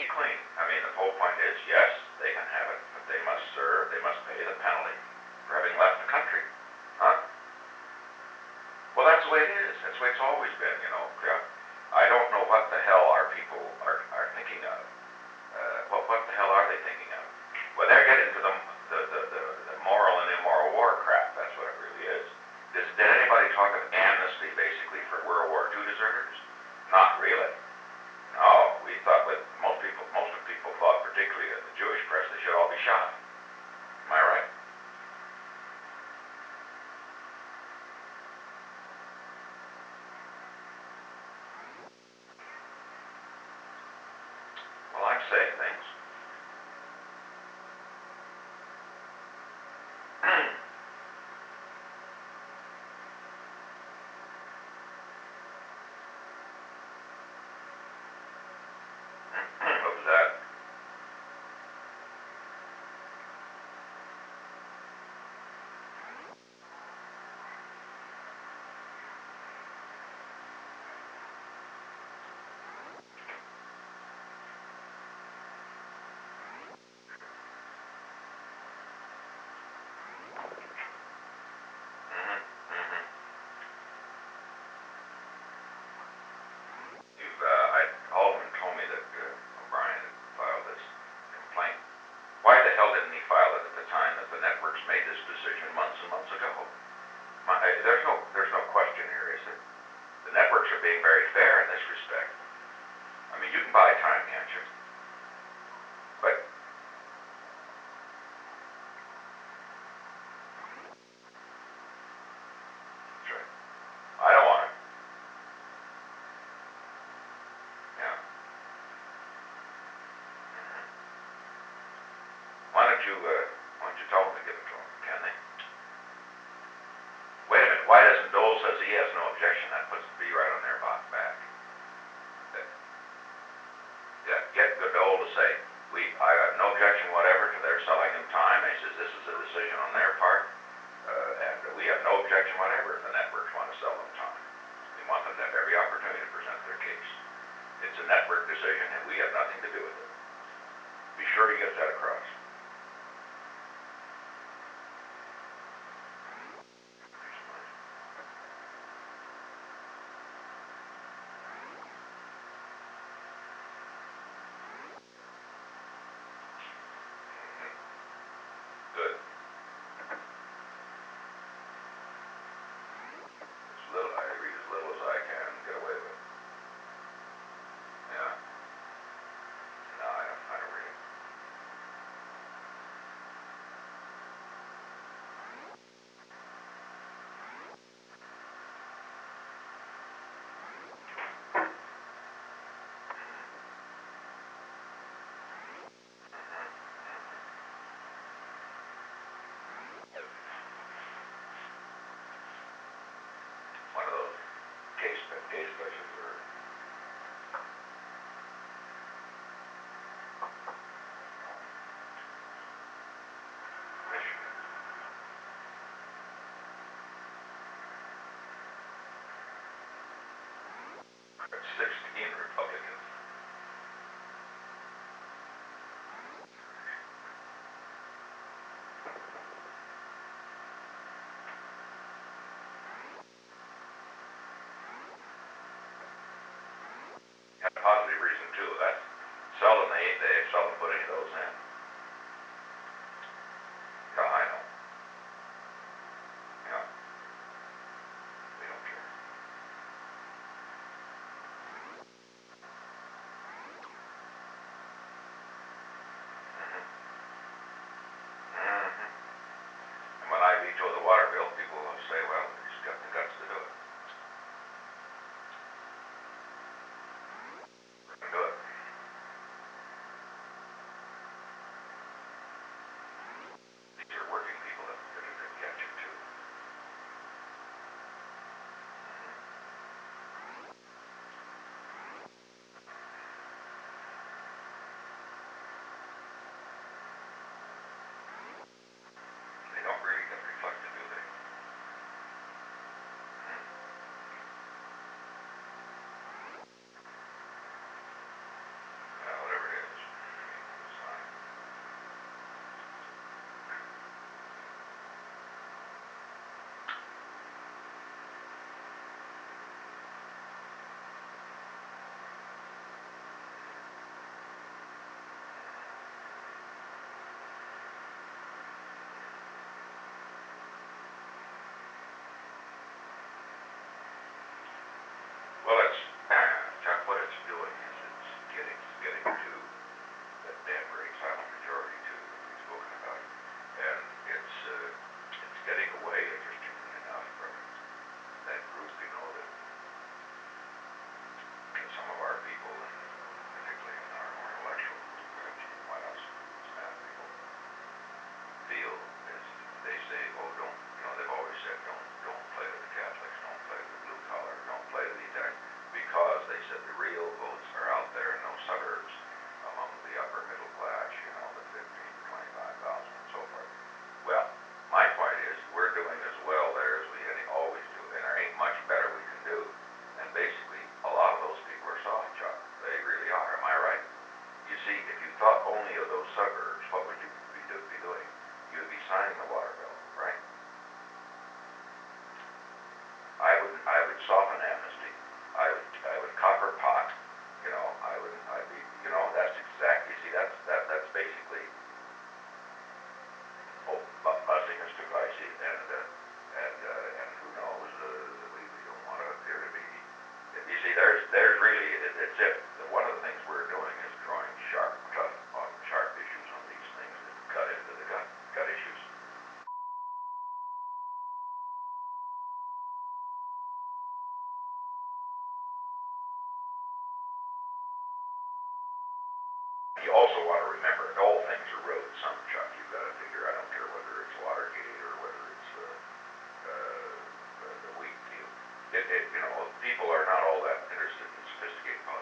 clean. I mean, the whole point is, yes, they can have it, but they must serve, they must pay the penalty for having left the country. Huh? Well, that's the way it is. That's the way it's always been, you know. I don't know what the hell our people are thinking of. What the hell are they thinking of? Well, they're getting to the moral and immoral war crap. That's what it really is. Did anybody talk of amnesty, basically, for World War II deserters? Not really. No, we thought that most of the people thought, particularly in the Jewish press, they should all be shot. Am I right? Well, I'm saying things. What was that? Mm-hmm. Mm-hmm. Alderman told me that O'Brien had filed this complaint. Why the hell didn't he file it at the time that the networks made this decision months and months ago? There's no question here, is there? The networks are being very fair in this respect. I mean, you can buy time, can't you? But that's right. I don't want it. Yeah. Mm-hmm. Why don't you tell them to give it to him? Can they? Wait a minute. Why doesn't Dole says he has no objection? That puts the bee right on their back. Yeah, get Dole to say, I have no objection whatever to their selling them time. He says this is a decision on their part, and we have no objection whatever if the networks want to sell them time. We want them to have every opportunity to present their case. It's a network decision, and we have nothing to do with it. Be sure to get that across. Good. I read as little as I can and get away with it. Yeah. No, I don't read it. You also want to remember that all things are road sunk, Chuck. You've got to figure. I don't care whether it's Watergate or whether it's the wheat field. People are not all that interested in sophisticated politics.